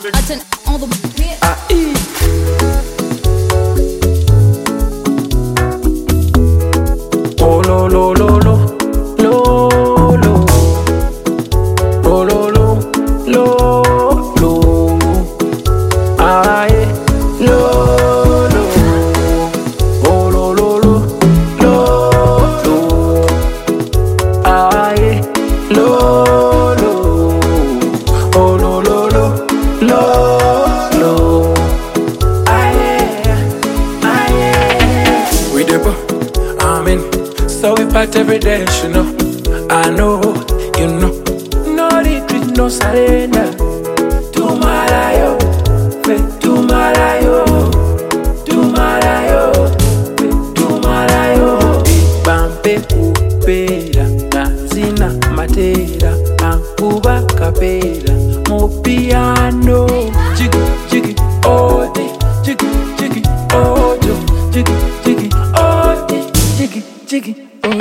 I turn all the Oh lo lo lo lo lo lo oh lo lo lo lo aye lo lo oh lo lo lo lo aye lo lo oh lo lo lo aye we dey go amen. So we fight every day, you know. I know, you know. No retreat, no surrender. Tumalayo, fe tumalayo, tumalayo, fe tumalayo. Bampe upera, kazina matera, ankuba kapera, mo piano. Jiggy, jiggy, oh, jiggy, jiggy, oh, jiggy, jiggy, oh, jiggy, jiggy.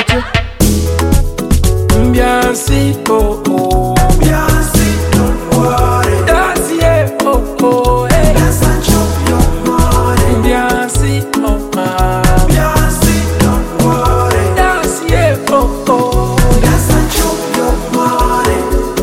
Mbiansi, oh, oh. Mbiansi, don't worry. That's yeah, oh, oh, hey. Yes, I chop your money. Mbiansi, oh, ah. Mbiansi, don't worry. That's yeah, oh, oh. Yes, I chop your money.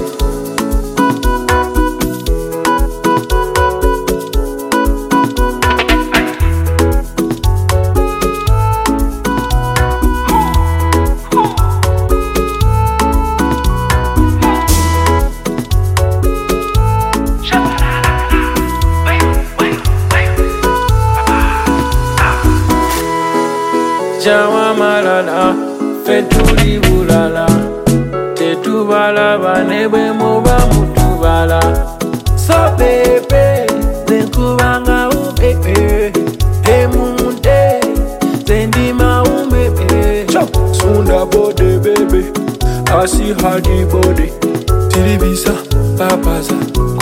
Jawa malala, fetuli bulala. Tetubala banebwe muba mutubala. So baby, zenkubanga ubebe. Emunde, zendima umebe. Sunda bode baby, I see how the body. Tiribisa, papaza,